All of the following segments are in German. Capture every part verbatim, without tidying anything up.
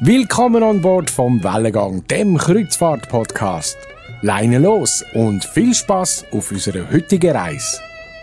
Willkommen an Bord vom Wellengang, dem Kreuzfahrt-Podcast. Leine los und viel Spaß auf unserer heutigen Reise.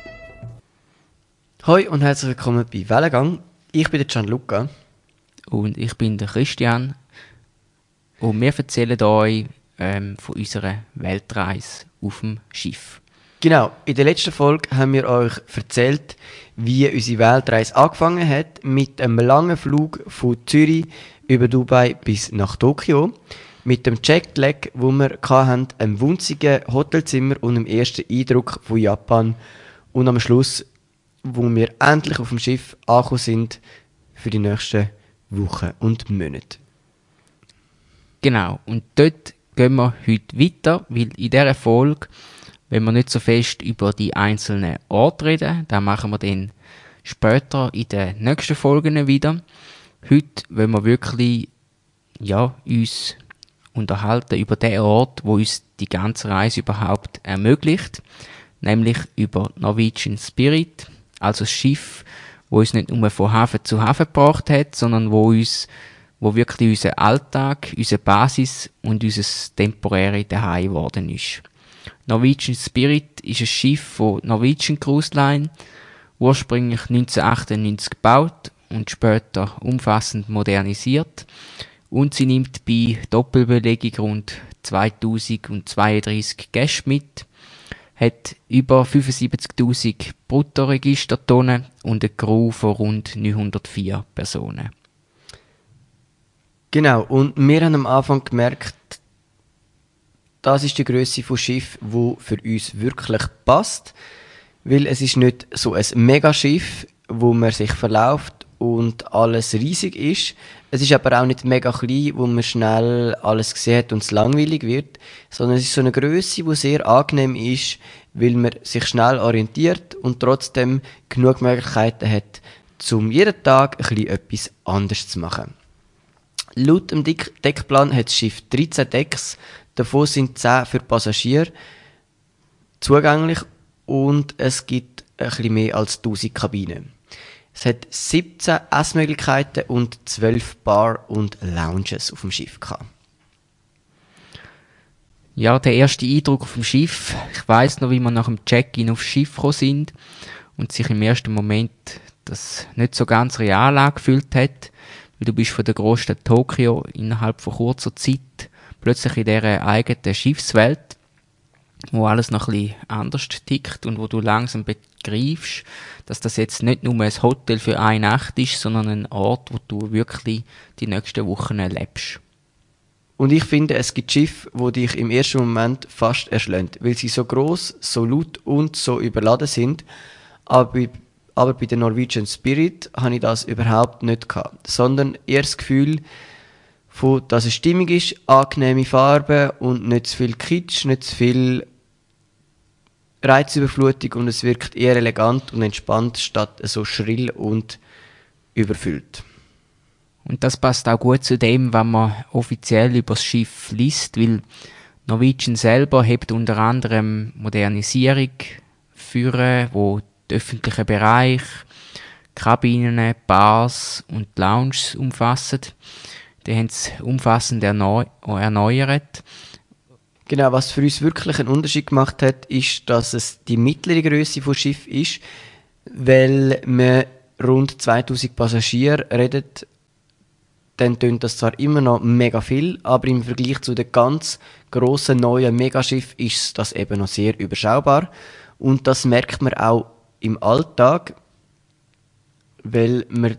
Hoi und herzlich willkommen bei Wellengang. Ich bin der Gianluca. Und ich bin der Christian. Und wir erzählen euch ähm, von unserer Weltreise auf dem Schiff. Genau, in der letzten Folge haben wir euch erzählt, wie unsere Weltreise angefangen hat mit einem langen Flug von Zürich über Dubai bis nach Tokio. Mit dem Jetlag, wo wir hatten, einem winzigen Hotelzimmer und einem ersten Eindruck von Japan. Und am Schluss, wo wir endlich auf dem Schiff angekommen sind für die nächsten Wochen und Monate. Genau, und dort gehen wir heute weiter, weil in dieser Folge, wenn wir nicht so fest über die einzelnen Orte reden, dann machen wir dann später in den nächsten Folgen wieder. Heute wollen wir wirklich ja, uns unterhalten über den Ort, wo uns die ganze Reise überhaupt ermöglicht, nämlich über Norwegian Spirit, also das Schiff, wo uns nicht nur von Hafen zu Hafen gebracht hat, sondern wo uns, wo wirklich unser Alltag, unsere Basis und unser temporäre Zuhause geworden ist. Norwegian Spirit ist ein Schiff von Norwegian Cruise Line, ursprünglich neunzehnhundertachtundneunzig gebaut und später umfassend modernisiert. Und sie nimmt bei Doppelbelegung rund zweitausendzweiunddreißig Gäste mit, hat über fünfundsiebzigtausend Bruttoregistertonnen und eine Crew von rund neunhundertvier Personen. Genau, und wir haben am Anfang gemerkt, das ist die Grösse von Schiff, wo für uns wirklich passt, weil es ist nicht so ein Megaschiff, wo man sich verläuft und alles riesig ist. Es ist aber auch nicht mega klein, wo man schnell alles gesehen hat und es langweilig wird, sondern es ist so eine Grösse, die sehr angenehm ist, weil man sich schnell orientiert und trotzdem genug Möglichkeiten hat, um jeden Tag ein bisschen etwas anderes zu machen. Laut dem Deck- Deckplan hat das Schiff dreizehn Decks, davon sind zehn für Passagiere zugänglich und es gibt ein bisschen mehr als tausend Kabinen. Es hat siebzehn Essmöglichkeiten und zwölf Bar- und Lounges auf dem Schiff gehabt. Ja, der erste Eindruck auf dem Schiff. Ich weiss noch, wie wir nach dem Check-in aufs Schiff gekommen sind und sich im ersten Moment das nicht so ganz real angefühlt hat, weil du bist von der Großstadt Tokio innerhalb von kurzer Zeit plötzlich in dieser eigenen Schiffswelt, wo alles noch ein bisschen anders tickt und wo du langsam begreifst, dass das jetzt nicht nur ein Hotel für eine Nacht ist, sondern ein Ort, wo du wirklich die nächsten Wochen erlebst. Und ich finde, es gibt Schiffe, die dich im ersten Moment fast erschlagen, weil sie so gross, so laut und so überladen sind. Aber bei, aber bei der Norwegian Spirit hatte ich das überhaupt nicht gehabt, sondern eher das Gefühl, von, dass es stimmig ist, angenehme Farben und nicht zu viel Kitsch, nicht zu viel Reizüberflutung und es wirkt eher elegant und entspannt statt so schrill und überfüllt. Und das passt auch gut zu dem, was man offiziell über das Schiff liest, weil Norwegian selber hebt unter anderem Modernisierung führen, wo den öffentlichen Bereich, Kabinen, Bars und Lounges umfassen. Die haben es umfassend erneu- erneuert. Genau, was für uns wirklich einen Unterschied gemacht hat, ist, dass es die mittlere Größe des Schiffs ist, weil man rund zweitausend Passagiere redet, dann tönt das zwar immer noch mega viel, aber im Vergleich zu den ganz grossen neuen Megaschiffen ist das eben noch sehr überschaubar. Und das merkt man auch im Alltag, weil man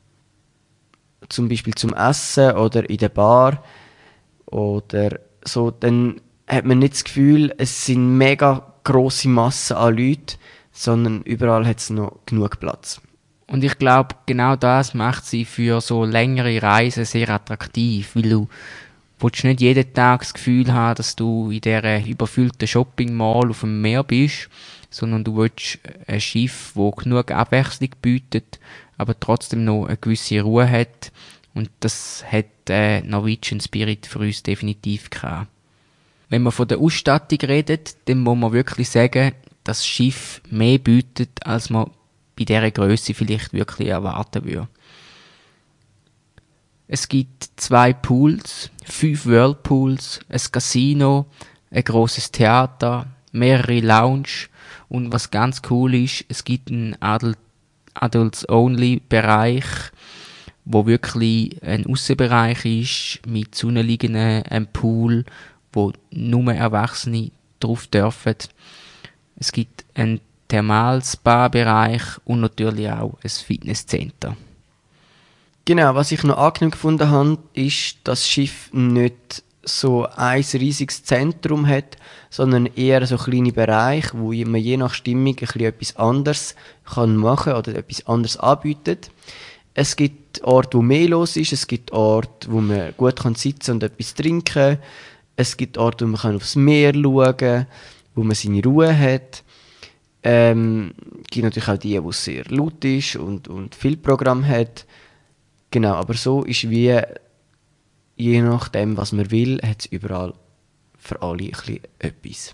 zum Beispiel zum Essen oder in der Bar oder so, dann hat man nicht das Gefühl, es sind mega grosse Massen an Leuten, sondern überall hat es noch genug Platz. Und ich glaube, genau das macht sie für so längere Reisen sehr attraktiv, weil du willst nicht jeden Tag das Gefühl haben, dass du in dieser überfüllten Shopping Mall auf dem Meer bist, sondern du willst ein Schiff, das genug Abwechslung bietet, aber trotzdem noch eine gewisse Ruhe hat. Und das hat äh, Norwegian Spirit für uns definitiv gehabt. Wenn man von der Ausstattung redet, dann muss man wirklich sagen, dass das Schiff mehr bietet, als man bei dieser Grösse vielleicht wirklich erwarten würde. Es gibt zwei Pools, fünf Whirlpools, ein Casino, ein grosses Theater, mehrere Lounge und was ganz cool ist, es gibt einen Adult, Adults-Only-Bereich, wo wirklich ein Aussenbereich ist, mit Sonnenliegenden, einem Pool, wo nur Erwachsene drauf dürfen. Es gibt einen Thermal-Spa-Bereich und natürlich auch ein Fitnesscenter. Genau, was ich noch angenehm gefunden habe, ist, dass das Schiff nicht so ein riesiges Zentrum hat, sondern eher so kleine Bereiche, wo man je nach Stimmung ein bisschen etwas anderes kann machen oder etwas anderes anbietet. Es gibt Orte, wo mehr los ist, es gibt Orte, wo man gut kann sitzen und etwas trinken. Es gibt Orte, wo man kann aufs Meer schauen kann, wo man seine Ruhe hat. Ähm, es gibt natürlich auch die, wo es sehr laut ist und, und viel Programm hat. Genau, aber so ist wie, je nachdem, was man will, hat es überall für alle ein bisschen etwas.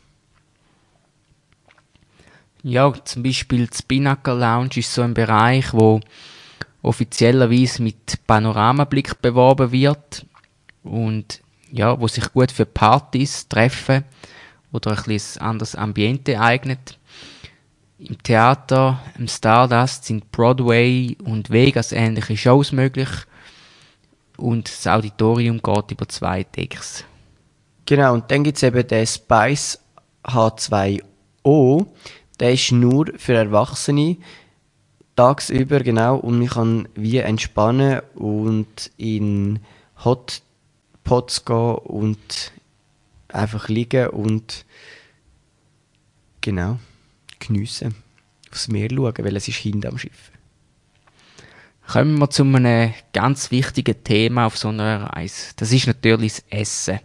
Ja, zum Beispiel die Spinnaker Lounge ist so ein Bereich, wo offiziellerweise mit Panoramablick beworben wird und ja, wo sich gut für Partys, Treffen oder ein bisschen anderes Ambiente eignet. Im Theater, im Stardust sind Broadway und Vegas ähnliche Shows möglich und das Auditorium geht über zwei Decks. Genau, und dann gibt es eben den Spice H zwei O. Der ist nur für Erwachsene tagsüber, genau, und man kann wie entspannen und in Hotpots gehen und einfach liegen und genau geniessen, aufs Meer schauen, weil es ist hinten am Schiff. Kommen wir zu einem ganz wichtigen Thema auf so einer Reise. Das ist natürlich das Essen.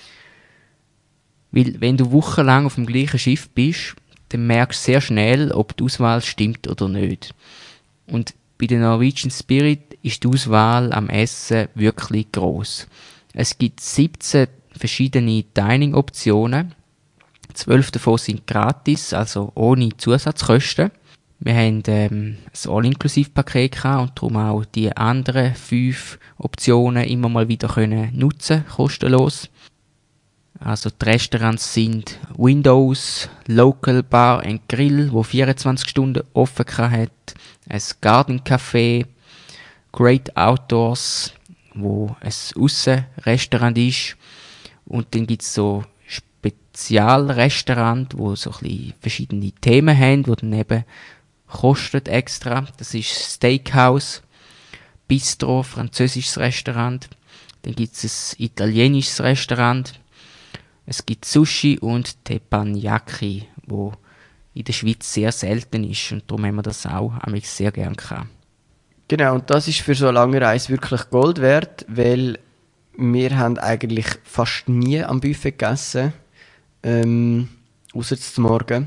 Weil wenn du wochenlang auf dem gleichen Schiff bist, dann merkst du sehr schnell, ob die Auswahl stimmt oder nicht. Und bei der Norwegian Spirit ist die Auswahl am Essen wirklich gross. Es gibt siebzehn verschiedene Dining-Optionen. Zwölf davon sind gratis, also ohne Zusatzkosten. Wir haben ähm, ein All-Inklusiv-Paket gehabt und darum auch die anderen fünf Optionen immer mal wieder können nutzen, kostenlos. Also die Restaurants sind Windows, Local Bar and Grill, wo vierundzwanzig Stunden offen hat, ein Garden Café, Great Outdoors, wo ein Aussenrestaurant ist, und dann gibt es so Spezialrestaurant, wo so ein bisschen verschiedene Themen haben, die dann eben kostet extra. Das ist Steakhouse, Bistro, französisches Restaurant. Dann gibt es ein italienisches Restaurant. Es gibt Sushi und Teppanyaki, wo in der Schweiz sehr selten ist, und darum haben wir das auch sehr gerne gehabt. Genau, und das ist für so eine lange Reise wirklich Gold wert, weil wir haben eigentlich fast nie am Buffet gegessen, ähm, ausser zum Morgen.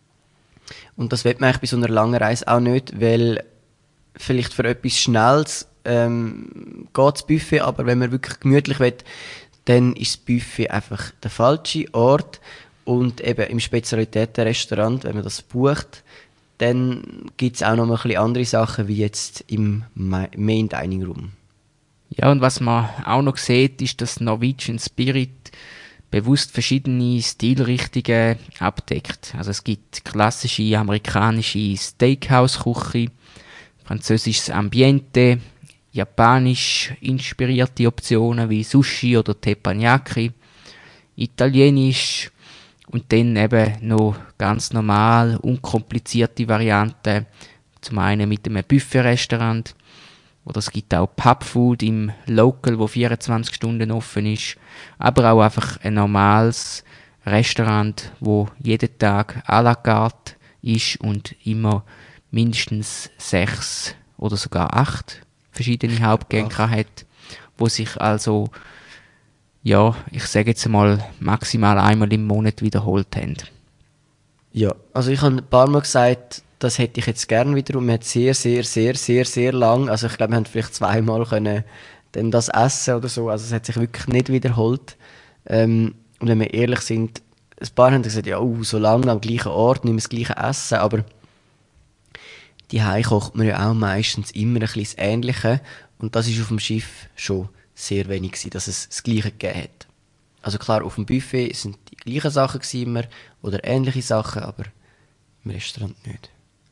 Und das will man eigentlich bei so einer langen Reise auch nicht, weil vielleicht für etwas Schnelles ähm, geht das Buffet, aber wenn man wirklich gemütlich will, dann ist das Buffet einfach der falsche Ort. Und eben im Spezialitätenrestaurant, wenn man das bucht, dann gibt es auch noch ein bisschen andere Sachen, wie jetzt im Main Dining Room. Ja, und was man auch noch sieht, ist, dass Norwegian Spirit bewusst verschiedene Stilrichtungen abdeckt. Also es gibt klassische amerikanische Steakhouse-Küche, französisches Ambiente, japanisch inspirierte Optionen wie Sushi oder Teppanyaki, italienisch und dann eben noch ganz normal, unkomplizierte Varianten, zum einen mit einem Buffet-Restaurant, oder es gibt auch Pubfood im Local, wo vierundzwanzig Stunden offen ist, aber auch einfach ein normales Restaurant, wo jeden Tag à la carte ist und immer mindestens sechs oder sogar acht verschiedene Hauptgänge hat, wo sich also, ja, ich sage jetzt mal, maximal einmal im Monat wiederholt haben. Ja, also ich habe ein paar Mal gesagt, das hätte ich jetzt gerne wieder, und wir haben sehr, sehr, sehr, sehr, sehr lang, also ich glaube, wir haben vielleicht zweimal können dann das essen oder so, also es hat sich wirklich nicht wiederholt. Ähm, und wenn wir ehrlich sind, ein paar haben gesagt, ja, uh, so lange am gleichen Ort, nicht mehr das gleiche Essen, aber die Hause kocht man ja auch meistens immer ein bisschen das Ähnliche, Und das ist auf dem Schiff schon sehr wenig gewesen, dass es das Gleiche gegeben hat. Also klar, auf dem Buffet sind die gleichen Sachen gewesen immer, oder ähnliche Sachen, aber im Restaurant nicht.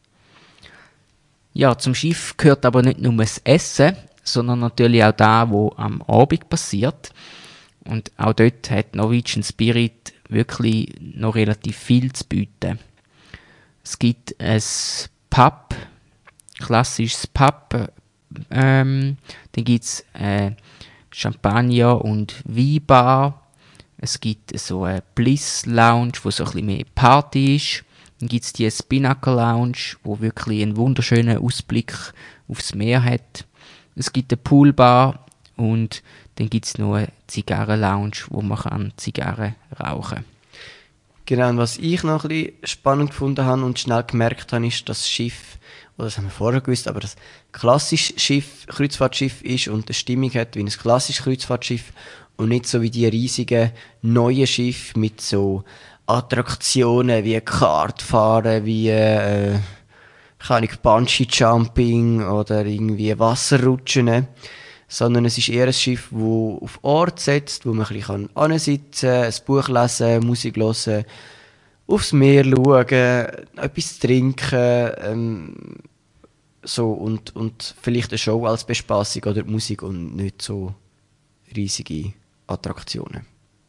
Ja, zum Schiff gehört aber nicht nur das Essen, sondern natürlich auch das, was am Abend passiert. Und auch dort hat Norwegian Spirit wirklich noch relativ viel zu bieten. Es gibt ein Pub, klassisches Pub, ähm, dann gibt es äh, Champagner- und Weinbar. Es gibt so eine Bliss-Lounge, wo so ein bisschen mehr Party ist. Dann gibt es die Spinnaker-Lounge, wo wirklich einen wunderschönen Ausblick aufs Meer hat. Es gibt eine Poolbar und dann gibt es noch eine Zigarren-Lounge, wo man kann Zigarren rauchen kann. Genau, und was ich noch ein bisschen spannend gefunden habe und schnell gemerkt habe, ist, dass das Schiff, oder das haben wir vorher gewusst, aber das klassische Schiff, Kreuzfahrtschiff ist und eine Stimmung hat wie ein klassisches Kreuzfahrtschiff und nicht so wie die riesigen neuen Schiffe mit so Attraktionen wie Kartfahren, wie äh, keine Ahnung, Bungee-Jumping oder irgendwie Wasserrutschen, sondern es ist eher ein Schiff, das auf Ort setzt, wo man ein bisschen hinsitzen kann, ein Buch lesen, Musik hören, aufs Meer schauen, etwas trinken, ähm, so und, und vielleicht eine Show als Bespassung oder die Musik und nicht so riesige Attraktionen.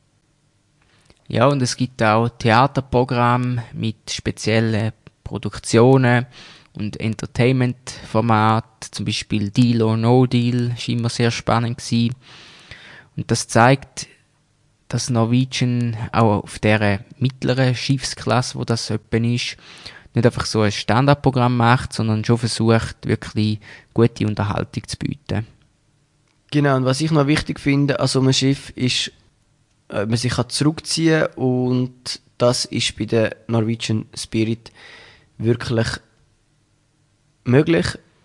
Ja, und es gibt auch Theaterprogramme mit speziellen Produktionen und Entertainment-Formaten, zum Beispiel Deal or No Deal, war immer sehr spannend gewesen. Und das zeigt, dass Norwegian auch auf dieser mittleren Schiffsklasse, wo das etwa ist, nicht einfach so ein Standardprogramm macht, sondern schon versucht, wirklich gute Unterhaltung zu bieten. Genau, und was ich noch wichtig finde an so einem Schiff ist, äh, man sich kann zurückziehen kann und das ist bei der Norwegian Spirit wirklich möglich,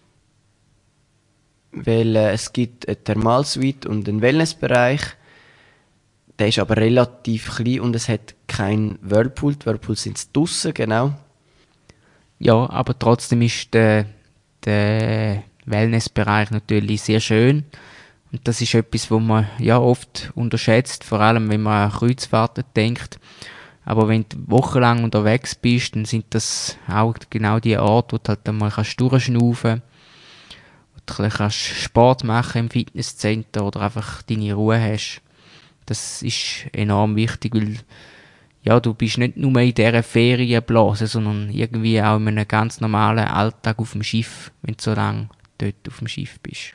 weil äh, es gibt eine Thermalsuite und einen Wellnessbereich. Der ist aber relativ klein und es hat keinen Whirlpool. Die Whirlpools sind draussen, genau. Ja, aber trotzdem ist der, der Wellnessbereich natürlich sehr schön. Und das ist etwas, was man ja oft unterschätzt, vor allem wenn man an Kreuzfahrten denkt. Aber wenn du wochenlang unterwegs bist, dann sind das auch genau die Orte, wo du halt einmal durchschnaufen kannst, wo du kannst Sport machen im Fitnesscenter oder einfach deine Ruhe hast. Das ist enorm wichtig, weil ja, du bist nicht nur in dieser Ferienblase, sondern irgendwie auch in einem ganz normalen Alltag auf dem Schiff, wenn du so lange dort auf dem Schiff bist.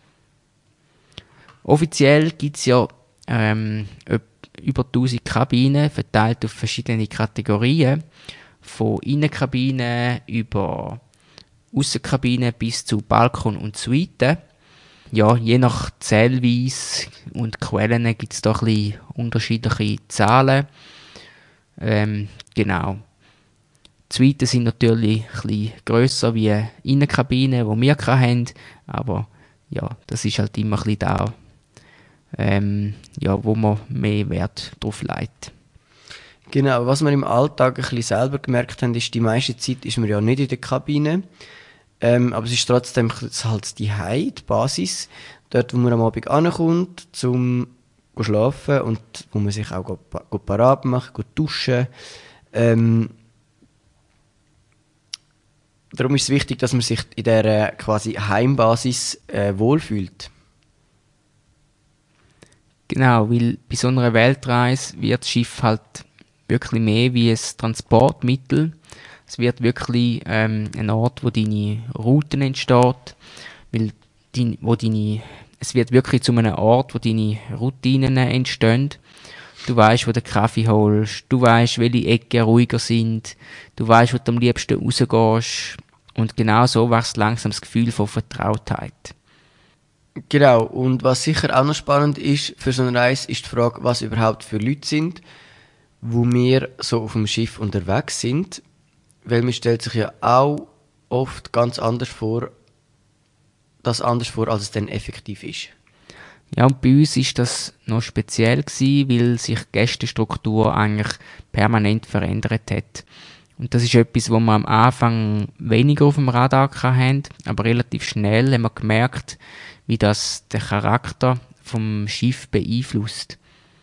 Offiziell gibt es ja ähm, über tausend Kabinen, verteilt auf verschiedene Kategorien, von Innenkabinen über Aussenkabinen bis zu Balkon und Suiten. Ja, je nach Zählweise und Quellen gibt es da ein bisschen unterschiedliche Zahlen. Ähm, genau. Die Suiten sind natürlich ein bisschen grösser wie Innenkabinen, die wir haben, aber ja, das ist halt immer ein bisschen da, ähm, ja, wo man mehr Wert drauf legt. Genau, was wir im Alltag ein bisschen selber gemerkt haben, ist, die meiste Zeit ist man ja nicht in der Kabine. Ähm, aber es ist trotzdem halt die Hei, die Basis, dort wo man am Abend ankommt, zum zu schlafen und wo man sich auch gut, gut parat macht, gut duschen. Ähm, darum ist es wichtig, dass man sich in dieser quasi Heimbasis äh, wohlfühlt. Genau, weil bei so einer Weltreise wird das Schiff halt wirklich mehr wie ein Transportmittel. Es wird wirklich ähm, ein Ort, wo deine Routen entsteht, weil die, wo deine, es wird wirklich zu einem Ort, wo deine Routinen entstehen. Du weißt, wo du Kaffee holst, du weißt, welche Ecken ruhiger sind, du weißt, wo du am liebsten rausgehst. Und genau so wächst langsam das Gefühl von Vertrautheit. Genau, und was sicher auch noch spannend ist für so eine Reise, ist die Frage, was überhaupt für Leute sind, wo wir so auf dem Schiff unterwegs sind. Weil man stellt sich ja auch oft ganz anders vor, das anders vor, als es dann effektiv ist. Ja, und bei uns war das noch speziell gewesen, weil sich die Gästestruktur eigentlich permanent verändert hat. Und das ist etwas, wo wir am Anfang weniger auf dem Radar hatten, aber relativ schnell haben wir gemerkt, wie das den Charakter vom Schiff beeinflusst.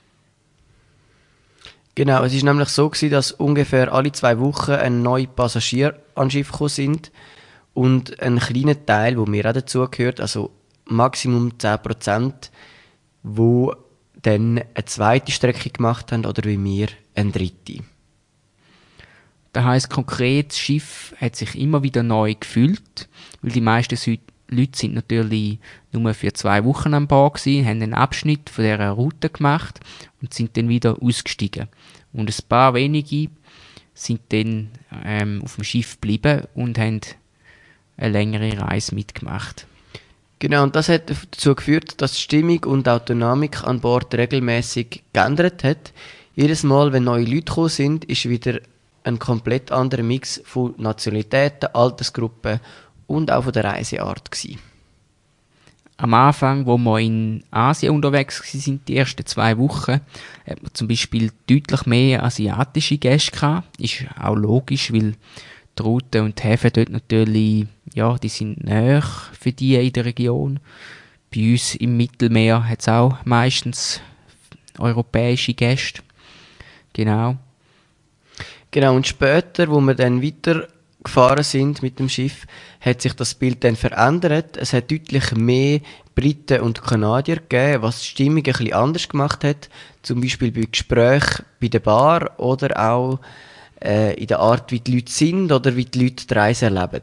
Genau, es ist nämlich so gewesen, dass ungefähr alle zwei Wochen ein neuer Passagier an Schiff gekommen sind und ein kleiner Teil, wo mir auch dazugehört, also Maximum zehn Prozent, wo dann eine zweite Strecke gemacht haben oder wie wir eine dritte. Das heisst konkret, das Schiff hat sich immer wieder neu gefüllt, weil die meisten Süd- Leute sind natürlich nur für zwei Wochen an Bord gewesen, haben einen Abschnitt von dieser Route gemacht und sind dann wieder ausgestiegen. Und ein paar wenige sind dann ähm, auf dem Schiff geblieben und haben eine längere Reise mitgemacht. Genau, und das hat dazu geführt, dass die Stimmung und auch die Dynamik an Bord regelmäßig geändert hat. Jedes Mal, wenn neue Leute gekommen sind, ist wieder ein komplett anderer Mix von Nationalitäten, Altersgruppen und auch von der Reiseart gewesen. Am Anfang, wo wir in Asien unterwegs waren, die ersten zwei Wochen, hat man zum Beispiel deutlich mehr asiatische Gäste gehabt. Ist auch logisch, weil die Routen und die Häfen dort natürlich, ja, die sind näher für die in der Region. Bei uns im Mittelmeer hat es auch meistens europäische Gäste. Genau. Genau, und später, wo wir dann weiter gefahren sind mit dem Schiff, hat sich das Bild dann verändert. Es hat deutlich mehr Briten und Kanadier gegeben, was die Stimmung ein bisschen anders gemacht hat. Zum Beispiel bei Gesprächen bei der Bar oder auch äh, in der Art, wie die Leute sind oder wie die Leute die Reise erleben.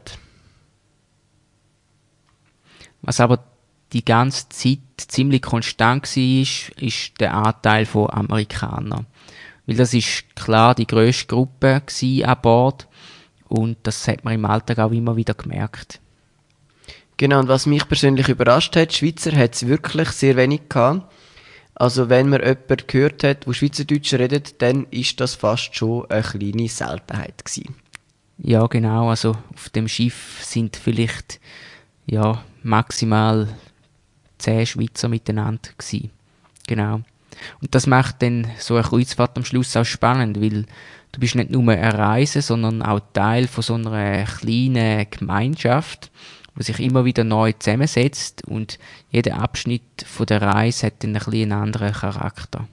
Was aber die ganze Zeit ziemlich konstant war, ist, ist der Anteil von Amerikanern. Weil das ist klar die grösste Gruppe an Bord und das hat man im Alltag auch immer wieder gemerkt. Genau, und was mich persönlich überrascht hat, Schweizer hat es wirklich sehr wenig gehabt. Also wenn man jemanden gehört hat, der Schweizerdeutsch redet, dann ist das fast schon eine kleine Seltenheit gewesen. Ja, genau, also auf dem Schiff sind vielleicht ja, maximal zehn Schweizer miteinander gewesen. Genau. Und das macht dann so eine Kreuzfahrt am Schluss auch spannend, weil du bist nicht nur eine Reise, sondern auch Teil von so einer kleinen Gemeinschaft, die sich immer wieder neu zusammensetzt und jeder Abschnitt von der Reise hat dann ein bisschen einen anderen Charakter.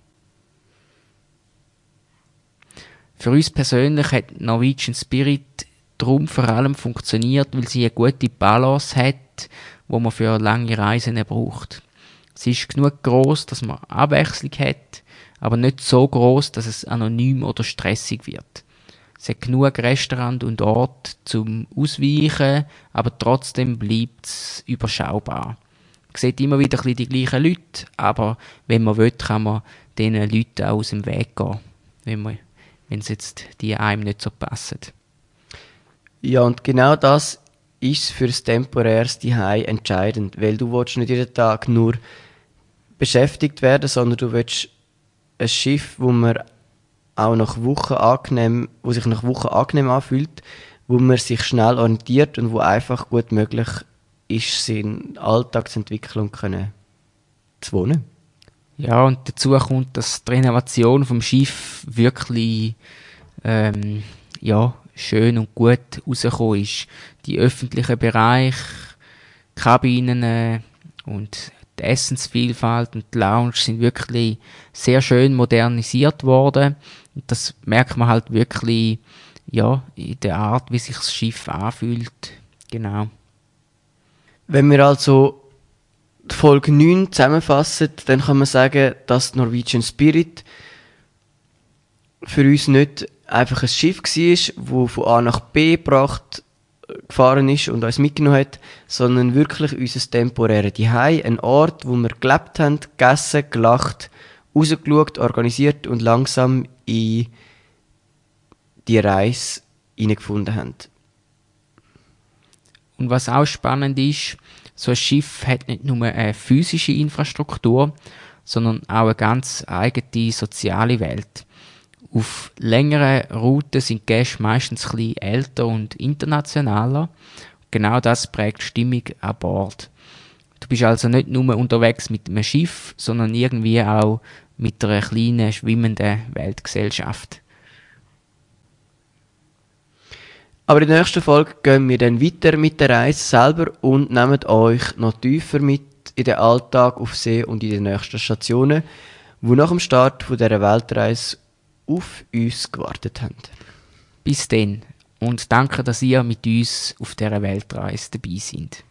Für uns persönlich hat Norwegian Spirit darum vor allem funktioniert, weil sie eine gute Balance hat, die man für lange Reisen braucht. Sie ist genug gross, dass man Abwechslung hat, aber nicht so gross, dass es anonym oder stressig wird. Es hat genug Restaurants und Orte zum Ausweichen, aber trotzdem bleibt es überschaubar. Man sieht immer wieder ein bisschen die gleichen Leute, aber wenn man will, kann man diesen Leuten auch aus dem Weg gehen, wenn, man, wenn es jetzt die einem nicht so passen. Ja, und genau das ist für das temporäres Zuhause entscheidend, weil du willst nicht jeden Tag nur beschäftigt werden, sondern du willst ein Schiff, wo man auch nach Wochen angenehm, wo sich nach Wochen angenehm anfühlt, wo man sich schnell orientiert und wo einfach gut möglich ist, seinen Alltag zu entwickeln und können zu wohnen. Ja, und dazu kommt, dass die Renovation vom Schiff wirklich ähm, ja, schön und gut rausgekommen ist. Die öffentlichen Bereiche, Kabinen äh, und die Essensvielfalt und die Lounge sind wirklich sehr schön modernisiert worden. Und das merkt man halt wirklich ja, in der Art, wie sich das Schiff anfühlt. Genau. Wenn wir also die Folge neun zusammenfassen, dann kann man sagen, dass die Norwegian Spirit für uns nicht einfach ein Schiff war, das von A nach B gebracht gefahren ist und uns mitgenommen hat, sondern wirklich unser temporäres Zuhause, ein Ort, wo wir gelebt haben, gegessen, gelacht, rausgeschaut, organisiert und langsam in die Reise hineingefunden haben. Und was auch spannend ist, so ein Schiff hat nicht nur eine physische Infrastruktur, sondern auch eine ganz eigene soziale Welt. Auf längeren Routen sind die Gäste meistens ein bisschen älter und internationaler. Genau das prägt die Stimmung an Bord. Du bist also nicht nur unterwegs mit einem Schiff, sondern irgendwie auch mit einer kleinen, schwimmenden Weltgesellschaft. Aber in der nächsten Folge gehen wir dann weiter mit der Reise selber und nehmen euch noch tiefer mit in den Alltag auf See und in den nächsten Stationen, die nach dem Start von dieser Weltreise auf uns gewartet haben. Bis dann und danke, dass ihr mit uns auf dieser Weltreise dabei seid.